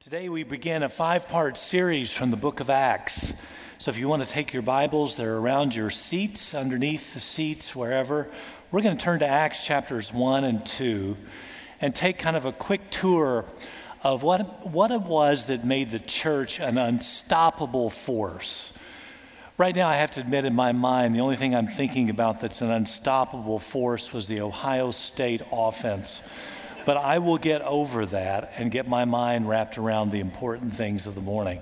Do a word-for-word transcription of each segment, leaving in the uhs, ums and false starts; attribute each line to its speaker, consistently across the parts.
Speaker 1: Today we begin a five-part series from the book of Acts. So if you want to take your Bibles, they're around your seats, underneath the seats, wherever. We're going to turn to Acts chapters one and two and take kind of a quick tour of what, what it was that made the church an unstoppable force. Right now, I have to admit in my mind, the only thing I'm thinking about that's an unstoppable force was the Ohio State offense. But I will get over that and get my mind wrapped around the important things of the morning.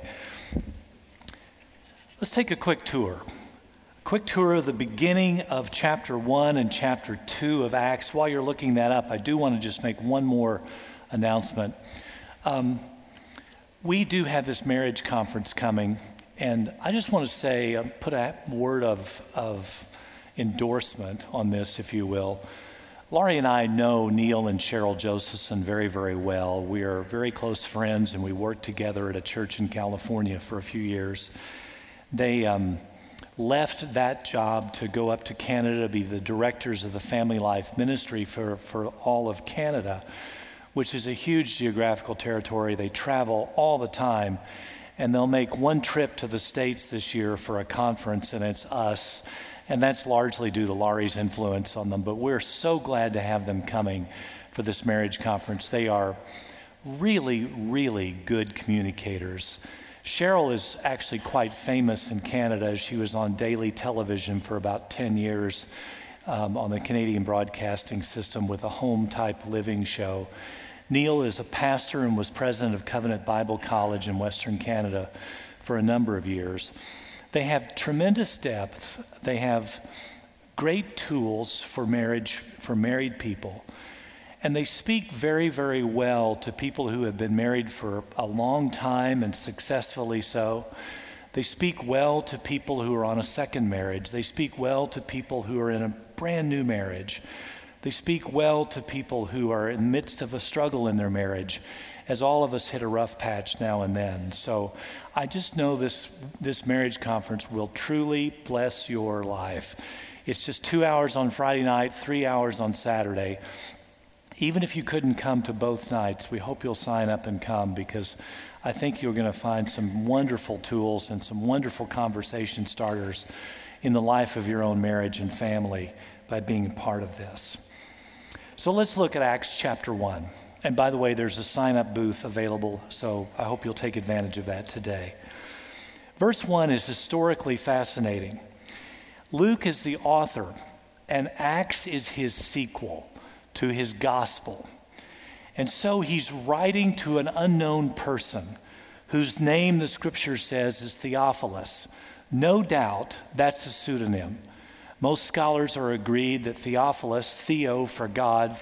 Speaker 1: Let's take a quick tour. A quick tour of the beginning of chapter one and chapter two of Acts. While you're looking that up, I do want to just make one more announcement. Um, we do have this marriage conference coming, and I just want to say, uh, put a word of, of endorsement on this, if you will. Laurie and I know Neil and Cheryl Josephson very, very well. We are very close friends, and we worked together at a church in California for a few years. They um, left that job to go up to Canada to be the directors of the Family Life Ministry for, for all of Canada, which is a huge geographical territory. They travel all the time, and they'll make one trip to the States this year for a conference, and it's us. And that's largely due to Laurie's influence on them. But we're so glad to have them coming for this marriage conference. They are really, really good communicators. Cheryl is actually quite famous in Canada. She was on daily television for about ten years um, on the Canadian broadcasting system with a home-type living show. Neil is a pastor and was president of Covenant Bible College in Western Canada for a number of years. They have tremendous depth. They have great tools for marriage, for married people. And they speak very, very well to people who have been married for a long time and successfully so. They speak well to people who are on a second marriage. They speak well to people who are in a brand new marriage. They speak well to people who are in the midst of a struggle in their marriage, as all of us hit a rough patch now and then. So I just know this, this marriage conference will truly bless your life. It's just two hours on Friday night, three hours on Saturday. Even if you couldn't come to both nights, we hope you'll sign up and come, because I think you're going to find some wonderful tools and some wonderful conversation starters in the life of your own marriage and family by being a part of this. So let's look at Acts chapter one. And by the way, there's a sign-up booth available, so I hope you'll take advantage of that today. Verse one is historically fascinating. Luke is the author, and Acts is his sequel to his gospel. And so he's writing to an unknown person whose name the scripture says is Theophilus. No doubt that's a pseudonym. Most scholars are agreed that Theophilus, Theo for God,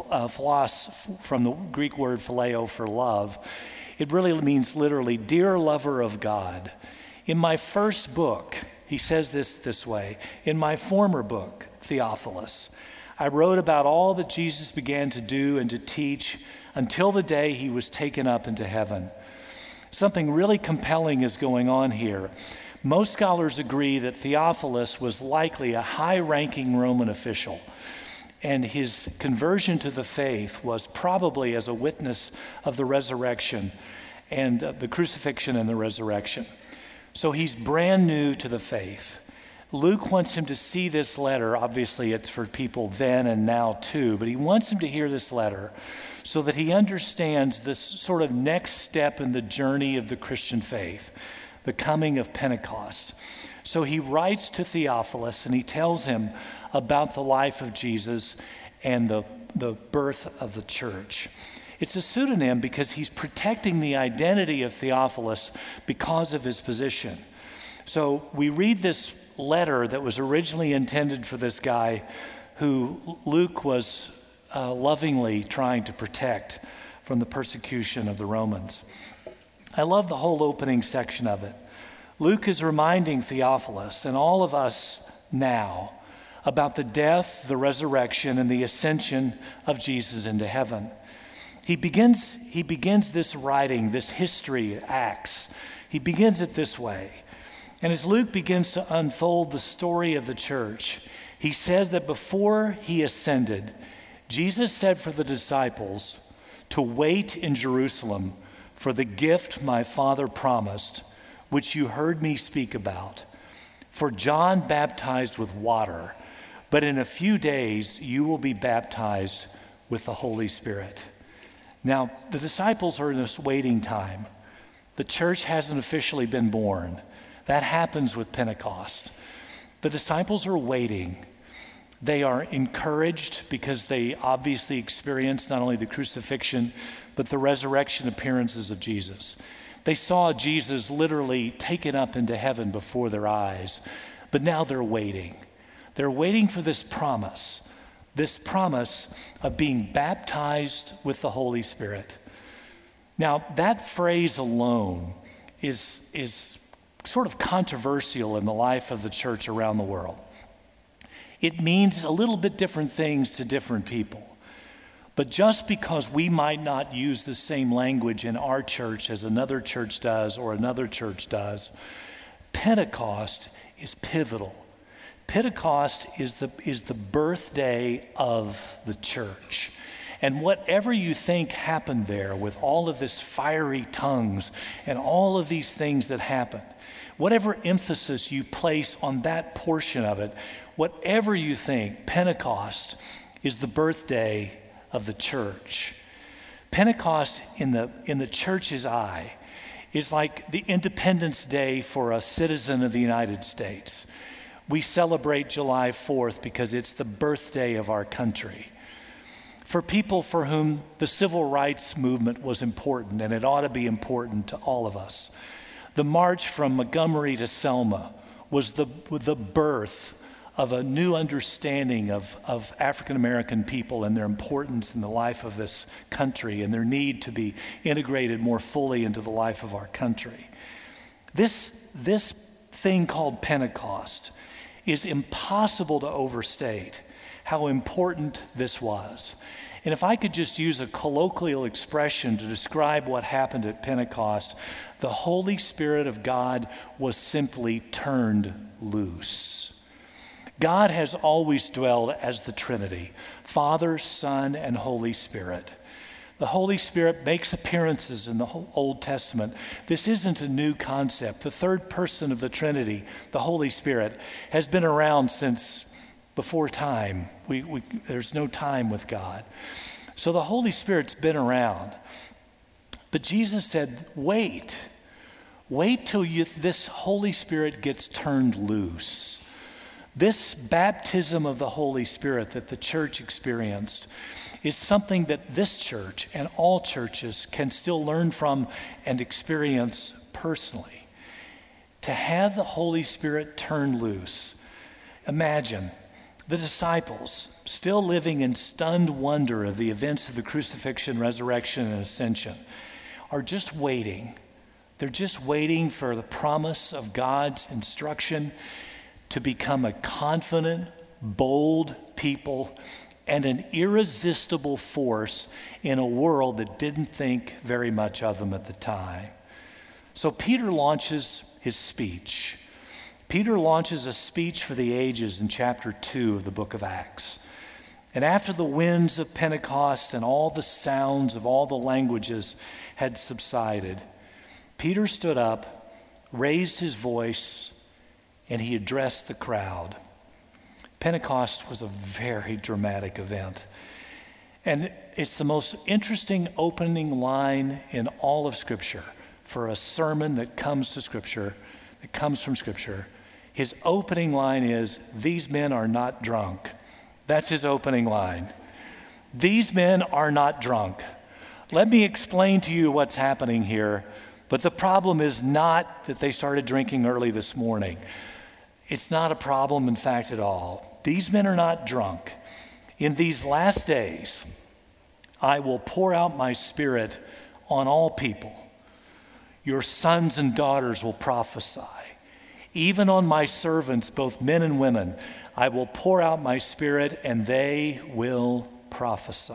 Speaker 1: philos from the Greek word phileo for love, it really means literally, dear lover of God. In my first book, he says this this way, in my former book, Theophilus, I wrote about all that Jesus began to do and to teach until the day he was taken up into heaven. Something really compelling is going on here. Most scholars agree that Theophilus was likely a high-ranking Roman official, and his conversion to the faith was probably as a witness of the resurrection and uh, the crucifixion and the resurrection. So he's brand new to the faith. Luke wants him to see this letter. Obviously, it's for people then and now too, but he wants him to hear this letter so that he understands this sort of next step in the journey of the Christian faith, the coming of Pentecost. So he writes to Theophilus and he tells him about the life of Jesus and the, the birth of the church. It's a pseudonym because he's protecting the identity of Theophilus because of his position. So we read this letter that was originally intended for this guy who Luke was uh, lovingly trying to protect from the persecution of the Romans. I love the whole opening section of it. Luke is reminding Theophilus and all of us now about the death, the resurrection, and the ascension of Jesus into heaven. He begins, he begins this writing, this history, Acts. He begins it this way. And as Luke begins to unfold the story of the church, he says that before he ascended, Jesus said for the disciples to wait in Jerusalem for the gift my Father promised, which you heard me speak about. For John baptized with water, but in a few days you will be baptized with the Holy Spirit." Now, the disciples are in this waiting time. The church hasn't officially been born. That happens with Pentecost. The disciples are waiting. They are encouraged because they obviously experienced not only the crucifixion, but the resurrection appearances of Jesus. They saw Jesus literally taken up into heaven before their eyes, but now they're waiting. They're waiting for this promise, this promise of being baptized with the Holy Spirit. Now, that phrase alone is, is sort of controversial in the life of the church around the world. It means a little bit different things to different people. But just because we might not use the same language in our church as another church does or another church does, Pentecost is pivotal. Pentecost is the, is the birthday of the church. And whatever you think happened there with all of this fiery tongues and all of these things that happened, whatever emphasis you place on that portion of it, whatever you think, Pentecost is the birthday of the church. Pentecost in the, in the church's eye is like the Independence Day for a citizen of the United States. We celebrate July fourth because it's the birthday of our country. For people for whom the civil rights movement was important, and it ought to be important to all of us, the march from Montgomery to Selma was the, the birth of a new understanding of, of African American people and their importance in the life of this country and their need to be integrated more fully into the life of our country. This, this thing called Pentecost is impossible to overstate how important this was. And if I could just use a colloquial expression to describe what happened at Pentecost, the Holy Spirit of God was simply turned loose. God has always dwelled as the Trinity, Father, Son, and Holy Spirit. The Holy Spirit makes appearances in the Old Testament. This isn't a new concept. The third person of the Trinity, the Holy Spirit, has been around since before time. We, we, there's no time with God. So the Holy Spirit's been around. But Jesus said, wait. Wait till you, this Holy Spirit gets turned loose. This baptism of the Holy Spirit that the church experienced is something that this church and all churches can still learn from and experience personally. To have the Holy Spirit turn loose. Imagine the disciples still living in stunned wonder of the events of the crucifixion, resurrection, and ascension are just waiting. They're just waiting for the promise of God's instruction to become a confident, bold people and an irresistible force in a world that didn't think very much of them at the time. So Peter launches his speech. Peter launches a speech for the ages in chapter two of the book of Acts. And after the winds of Pentecost and all the sounds of all the languages had subsided, Peter stood up, raised his voice, and he addressed the crowd. Pentecost was a very dramatic event. And it's the most interesting opening line in all of Scripture for a sermon that comes to Scripture, that comes from Scripture. His opening line is, "These men are not drunk." That's his opening line. These men are not drunk. Let me explain to you what's happening here, but the problem is not that they started drinking early this morning. It's not a problem, in fact, at all. These men are not drunk. In these last days, I will pour out my Spirit on all people. Your sons and daughters will prophesy. Even on my servants, both men and women, I will pour out my Spirit and they will prophesy.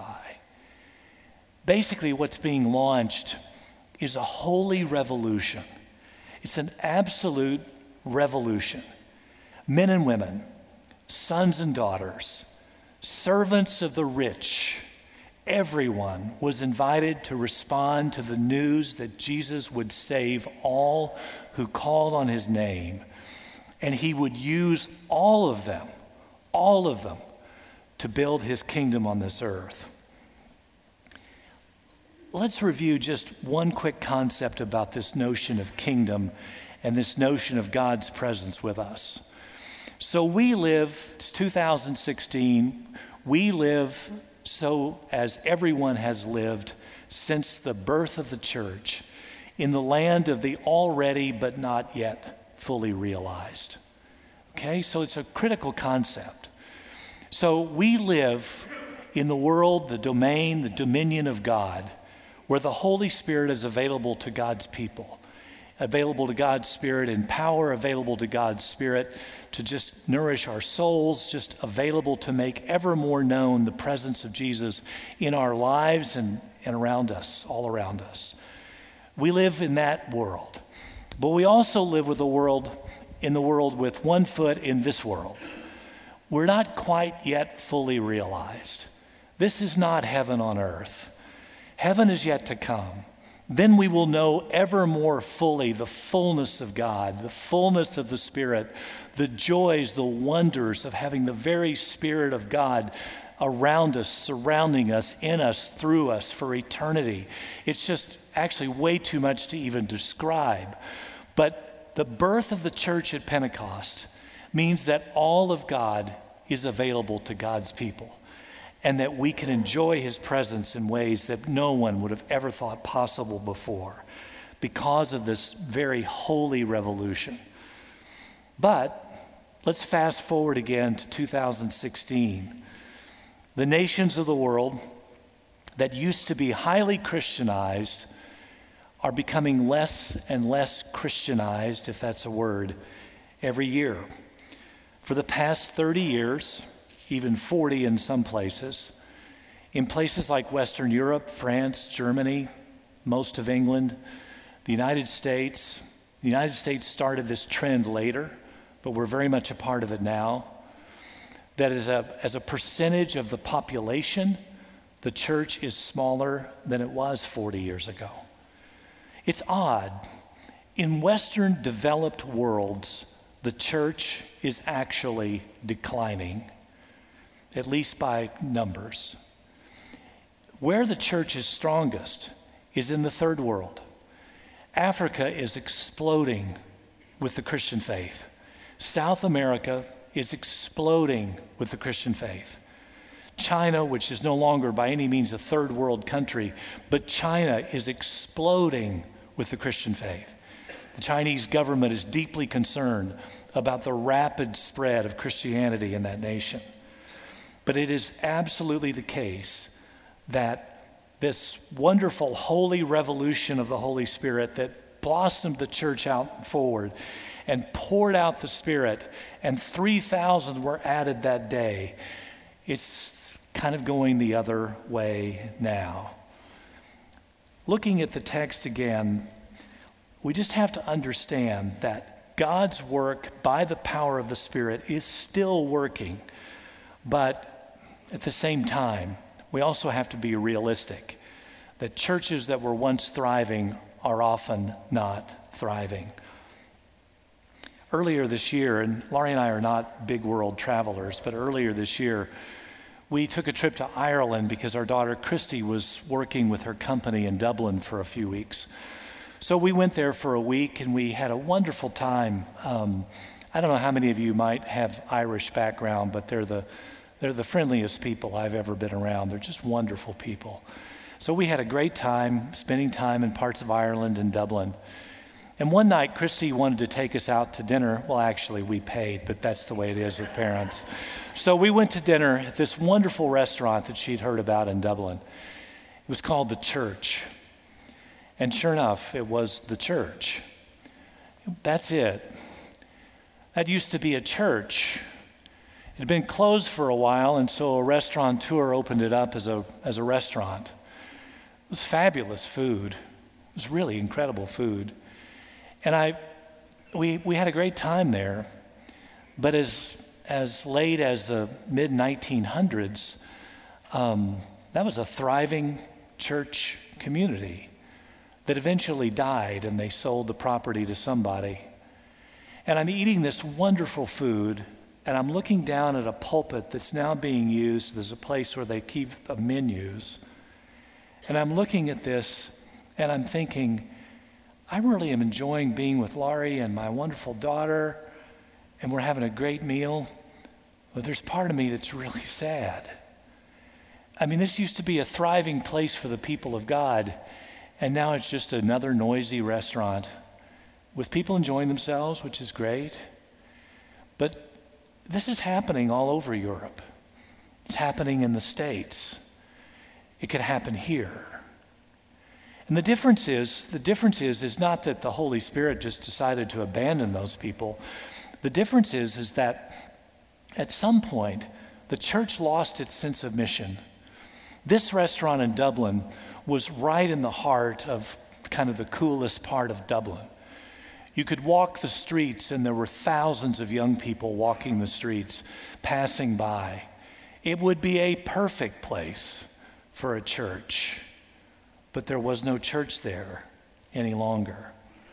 Speaker 1: Basically, what's being launched is a holy revolution. It's an absolute revolution. Men and women, sons and daughters, servants of the rich, everyone was invited to respond to the news that Jesus would save all who called on his name, and he would use all of them, all of them, to build his kingdom on this earth. Let's review just one quick concept about this notion of kingdom and this notion of God's presence with us. So we live, it's two thousand sixteen, we live so as everyone has lived since the birth of the church in the land of the already but not yet fully realized. Okay, so it's a critical concept. So we live in the world, the domain, the dominion of God, where the Holy Spirit is available to God's people, available to God's Spirit in power, available to God's Spirit to just nourish our souls, just available to make ever more known the presence of Jesus in our lives and, and around us, all around us. We live in that world, but we also live with the world, in the world with one foot in this world. We're not quite yet fully realized. This is not heaven on earth. Heaven is yet to come. Then we will know ever more fully the fullness of God, the fullness of the Spirit, the joys, the wonders of having the very Spirit of God around us, surrounding us, in us, through us for eternity. It's just actually way too much to even describe. But the birth of the church at Pentecost means that all of God is available to God's people, and that we can enjoy his presence in ways that no one would have ever thought possible before because of this very holy revolution. But let's fast forward again to two thousand sixteen. The nations of the world that used to be highly Christianized are becoming less and less Christianized, if that's a word, every year. For the past thirty years, even forty in some places, in places like Western Europe, France, Germany, most of England, the United States. The United States started this trend later, but we're very much a part of it now. That is a, as a percentage of the population, the church is smaller than it was forty years ago. It's odd. In Western developed worlds, the church is actually declining, at least by numbers. Where the church is strongest is in the third world. Africa is exploding with the Christian faith. South America is exploding with the Christian faith. China, which is no longer by any means a third world country, but China is exploding with the Christian faith. The Chinese government is deeply concerned about the rapid spread of Christianity in that nation. But it is absolutely the case that this wonderful holy revolution of the Holy Spirit that blossomed the church out forward and poured out the Spirit, and three thousand were added that day, it's kind of going the other way now. Looking at the text again, we just have to understand that God's work by the power of the Spirit is still working, but at the same time, we also have to be realistic that churches that were once thriving are often not thriving. Earlier this year, and Laurie and I are not big world travelers, but earlier this year, we took a trip to Ireland because our daughter Christy was working with her company in Dublin for a few weeks. So we went there for a week and we had a wonderful time. Um, I don't know how many of you might have Irish background, but they're the they're the friendliest people I've ever been around. They're just wonderful people. So we had a great time spending time in parts of Ireland and Dublin. And one night, Christy wanted to take us out to dinner. Well, actually, we paid, but that's the way it is with parents. So we went to dinner at this wonderful restaurant that she'd heard about in Dublin. It was called The Church. And sure enough, it was The Church. That's it. That used to be a church. It had been closed for a while, and so a restaurateur opened it up as a, as a restaurant. It was fabulous food. It was really incredible food. And I, we, we had a great time there. But as, as late as the mid nineteen hundreds, um, That was a thriving church community that eventually died, and they sold the property to somebody. And I'm eating this wonderful food, and I'm looking down at a pulpit that's now being used as a place where they keep the menus. And I'm looking at this, and I'm thinking, I really am enjoying being with Laurie and my wonderful daughter, and we're having a great meal. But there's part of me that's really sad. I mean, this used to be a thriving place for the people of God, and now it's just another noisy restaurant with people enjoying themselves, which is great. But this is happening all over Europe. It's happening in the States. It could happen here. And the difference is, the difference is, is not that the Holy Spirit just decided to abandon those people. The difference is, is that at some point, the church lost its sense of mission. This restaurant in Dublin was right in the heart of kind of the coolest part of Dublin. You could walk the streets, and there were thousands of young people walking the streets, passing by. It would be a perfect place for a church, but there was no church there any longer.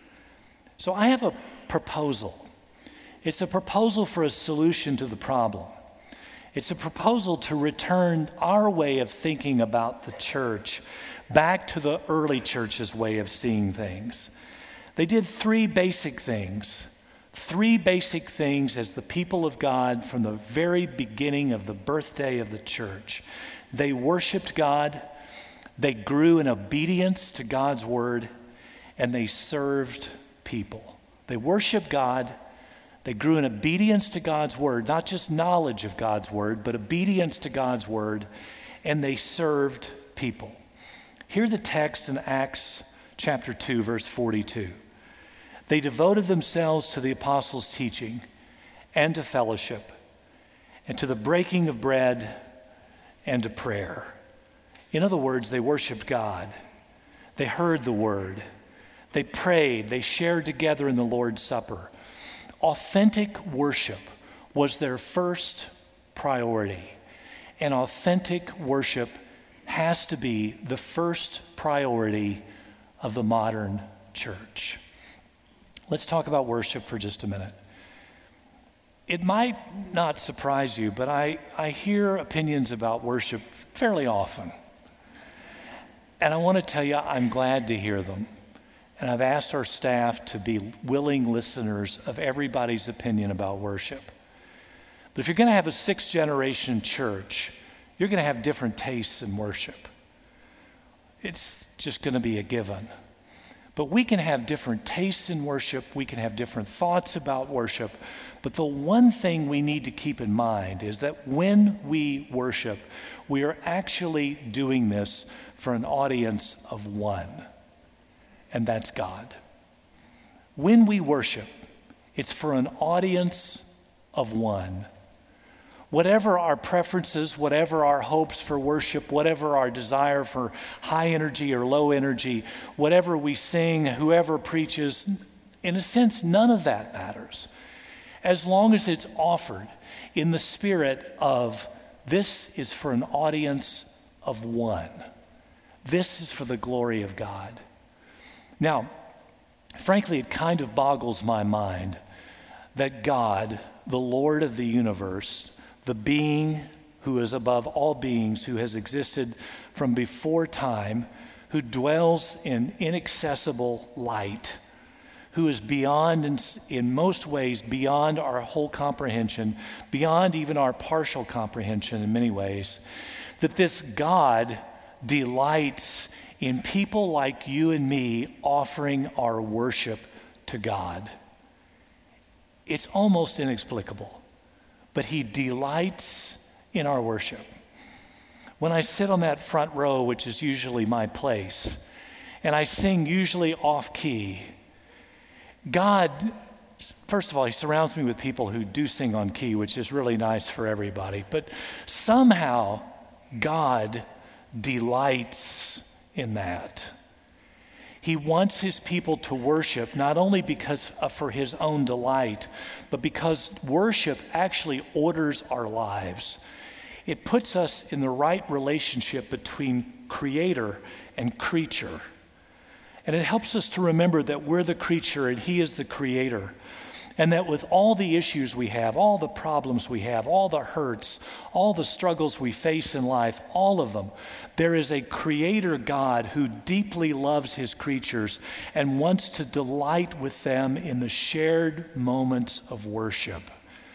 Speaker 1: So I have a proposal. It's a proposal for a solution to the problem. It's a proposal to return our way of thinking about the church back to the early church's way of seeing things. They did three basic things, three basic things as the people of God from the very beginning of the birthday of the church. They worshiped God, they grew in obedience to God's word, and they served people. They worshiped God, they grew in obedience to God's word, not just knowledge of God's word, but obedience to God's word, and they served people. Hear the text in Acts chapter two, verse forty-two. They devoted themselves to the apostles' teaching and to fellowship and to the breaking of bread and to prayer. In other words, they worshiped God. They heard the word. They prayed. They shared together in the Lord's Supper. Authentic worship was their first priority. And authentic worship has to be the first priority of the modern church. Let's talk about worship for just a minute. It might not surprise you, but I, I hear opinions about worship fairly often. And I want to tell you, I'm glad to hear them. And I've asked our staff to be willing listeners of everybody's opinion about worship. But if you're going to have a sixth generation church, you're going to have different tastes in worship. It's just going to be a given. But we can have different tastes in worship. We can have different thoughts about worship. But the one thing we need to keep in mind is that when we worship, we are actually doing this for an audience of one, and that's God. When we worship, it's for an audience of one. Whatever our preferences, whatever our hopes for worship, whatever our desire for high energy or low energy, whatever we sing, whoever preaches, in a sense, none of that matters. As long as it's offered in the spirit of, this is for an audience of one. This is for the glory of God. Now, frankly, it kind of boggles my mind that God, the Lord of the universe, the being who is above all beings, who has existed from before time, who dwells in inaccessible light, who is beyond, in, in most ways, beyond our whole comprehension, beyond even our partial comprehension in many ways, that this God delights in people like you and me offering our worship to God. It's almost inexplicable. But he delights in our worship. When I sit on that front row, which is usually my place, and I sing usually off key, God, first of all, he surrounds me with people who do sing on key, which is really nice for everybody. But somehow, God delights in that. He wants his people to worship not only because uh, for his own delight, but because worship actually orders our lives. It puts us in the right relationship between creator and creature. And it helps us to remember that we're the creature and he is the creator. And that with all the issues we have, all the problems we have, all the hurts, all the struggles we face in life, all of them, there is a creator God who deeply loves his creatures and wants to delight with them in the shared moments of worship.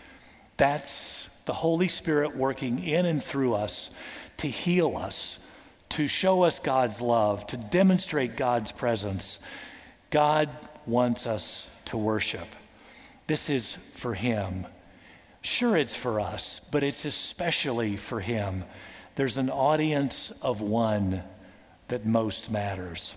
Speaker 1: That's the Holy Spirit working in and through us to heal us, to show us God's love, to demonstrate God's presence. God wants us to worship. This is for him. Sure, it's for us, but it's especially for him. There's an audience of one that most matters.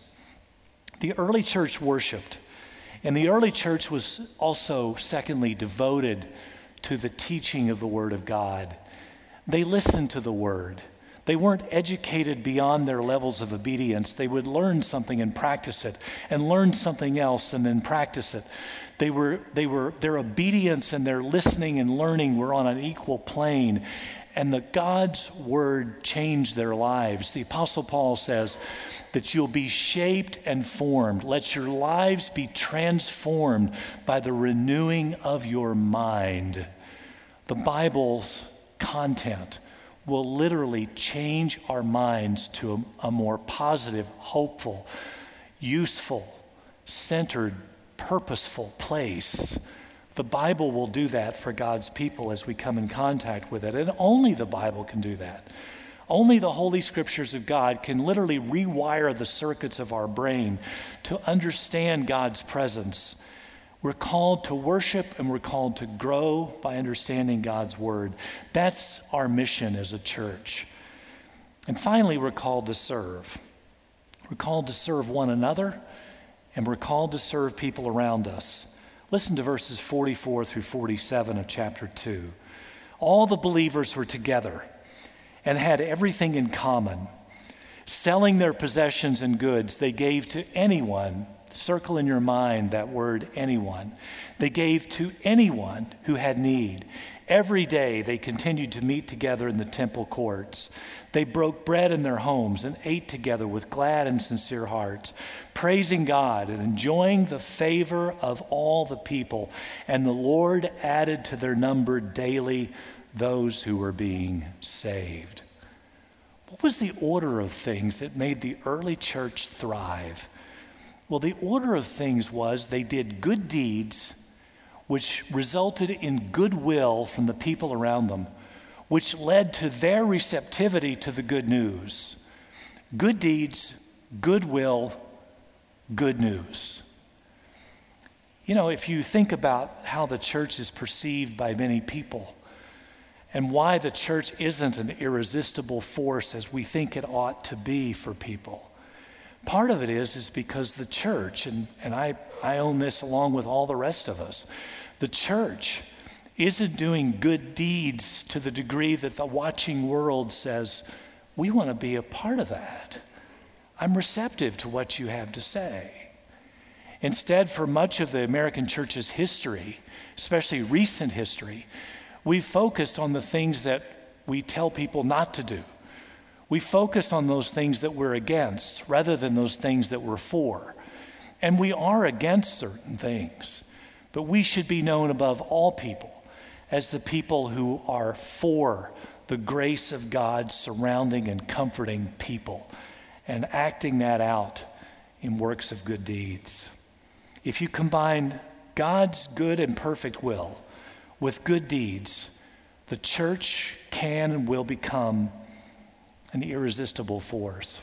Speaker 1: The early church worshiped, and the early church was also, secondly, devoted to the teaching of the Word of God. They listened to the Word. They weren't educated beyond their levels of obedience. They would learn something and practice it, and learn something else and then practice it. They were, they were, their obedience and their listening and learning were on an equal plane, and the God's word changed their lives. The Apostle Paul says that you'll be shaped and formed. Let your lives be transformed by the renewing of your mind. The Bible's content will literally change our minds to a, a more positive, hopeful, useful, centered, purposeful place. The Bible will do that for God's people as we come in contact with it. And only the Bible can do that. Only the Holy Scriptures of God can literally rewire the circuits of our brain to understand God's presence. We're called to worship and we're called to grow by understanding God's word. That's our mission as a church. And finally, we're called to serve. We're called to serve one another, and we're called to serve people around us. Listen to verses forty-four through forty-seven of chapter two. All the believers were together and had everything in common. Selling their possessions and goods, they gave to anyone. Circle in your mind that word, anyone. They gave to anyone who had need. Every day they continued to meet together in the temple courts. They broke bread in their homes and ate together with glad and sincere hearts, praising God and enjoying the favor of all the people. And the Lord added to their number daily those who were being saved. What was the order of things that made the early church thrive? Well, the order of things was they did good deeds, which resulted in goodwill from the people around them, which led to their receptivity to the good news. Good deeds, goodwill, good news. You know, if you think about how the church is perceived by many people and why the church isn't an irresistible force as we think it ought to be for people, part of it is, is because the church, and, and I, I own this along with all the rest of us, the church isn't doing good deeds to the degree that the watching world says, we want to be a part of that. I'm receptive to what you have to say. Instead, for much of the American church's history, especially recent history, we've focused on the things that we tell people not to do. We focus on those things that we're against rather than those things that we're for. And we are against certain things, but we should be known above all people as the people who are for the grace of God surrounding and comforting people and acting that out in works of good deeds. If you combine God's good and perfect will with good deeds, the church can and will become an irresistible force.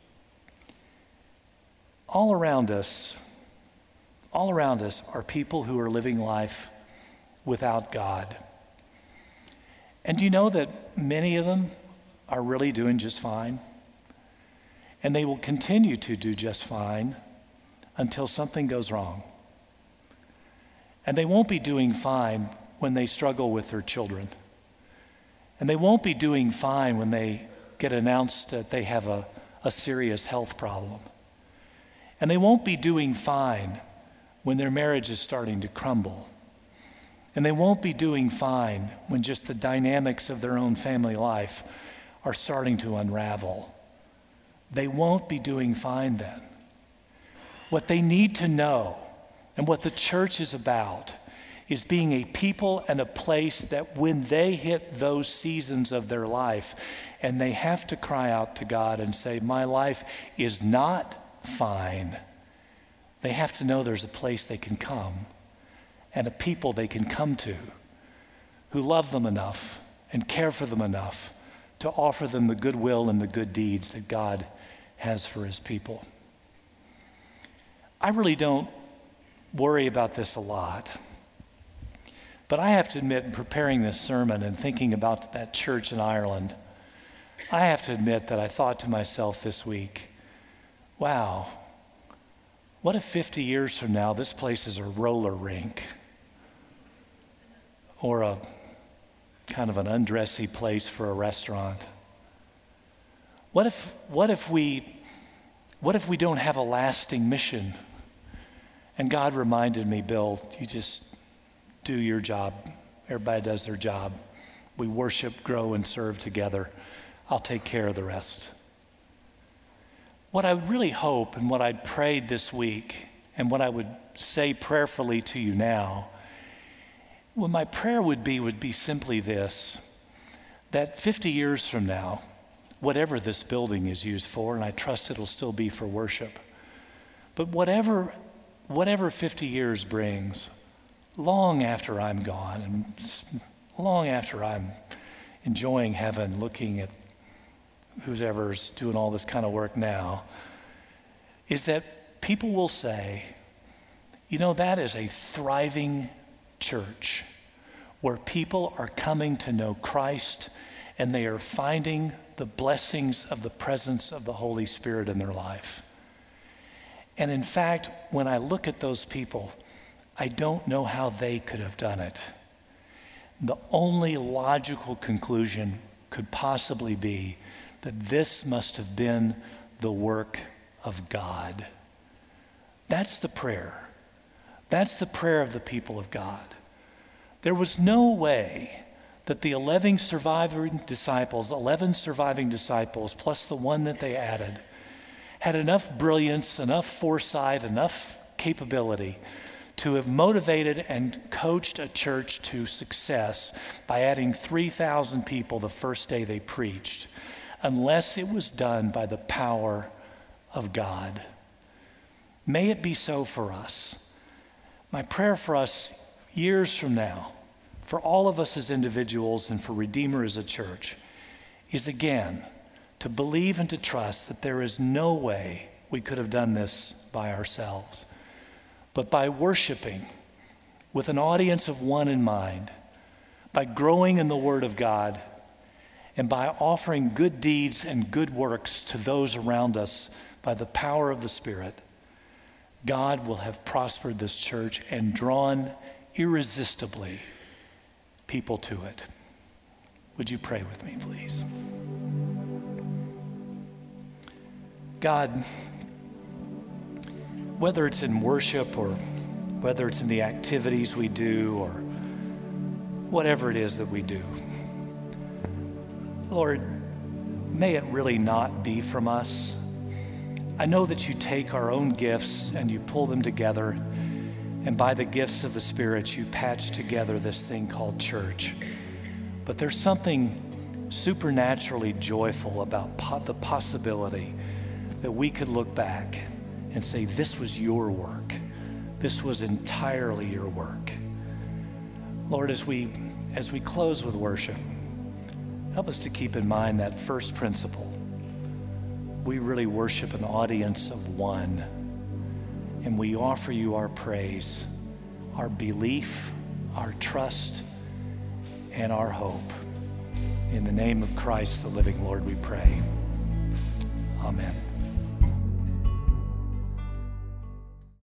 Speaker 1: All around us, all around us are people who are living life without God. And do you know that many of them are really doing just fine? And they will continue to do just fine until something goes wrong. And they won't be doing fine when they struggle with their children. And they won't be doing fine when they get announced that they have a, a serious health problem. And they won't be doing fine when their marriage is starting to crumble. And they won't be doing fine when just the dynamics of their own family life are starting to unravel. They won't be doing fine then. What they need to know, and what the church is about, is being a people and a place that when they hit those seasons of their life and they have to cry out to God and say, my life is not fine, they have to know there's a place they can come and a people they can come to who love them enough and care for them enough to offer them the goodwill and the good deeds that God has for his people. I really don't worry about this a lot, but I have to admit, in preparing this sermon and thinking about that church in Ireland, I have to admit that I thought to myself this week, wow, what if fifty years from now this place is a roller rink or a kind of an undressy place for a restaurant? What if, what if we, what if we don't have a lasting mission? And God reminded me, Bill, you just do your job. Everybody does their job. We worship, grow, and serve together. I'll take care of the rest. What I really hope and what I'd prayed this week and what I would say prayerfully to you now, what my prayer would be would be simply this, that fifty years from now, whatever this building is used for, and I trust it'll still be for worship, but whatever whatever fifty years brings, long after I'm gone and long after I'm enjoying heaven, looking at whoever's doing all this kind of work now, is that people will say, you know, that is a thriving church where people are coming to know Christ and they are finding the blessings of the presence of the Holy Spirit in their life. And in fact, when I look at those people, I don't know how they could have done it. The only logical conclusion could possibly be that this must have been the work of God. That's the prayer. That's the prayer of the people of God. There was no way that the eleven surviving disciples, eleven surviving disciples, plus the one that they added, had enough brilliance, enough foresight, enough capability to have motivated and coached a church to success by adding three thousand people the first day they preached, unless it was done by the power of God. May it be so for us. My prayer for us years from now, for all of us as individuals and for Redeemer as a church, is again to believe and to trust that there is no way we could have done this by ourselves, but by worshiping with an audience of one in mind, by growing in the Word of God, and by offering good deeds and good works to those around us by the power of the Spirit, God will have prospered this church and drawn irresistibly people to it. Would you pray with me, please? God, whether it's in worship or whether it's in the activities we do or whatever it is that we do, Lord, may it really not be from us. I know that you take our own gifts and you pull them together, and by the gifts of the Spirit, you patch together this thing called church. But there's something supernaturally joyful about po- the possibility that we could look back and say, this was your work. This was entirely your work. Lord, as we, as we close with worship, help us to keep in mind that first principle. We really worship an audience of one, and we offer you our praise, our belief, our trust, and our hope. In the name of Christ, the living Lord, we pray. Amen.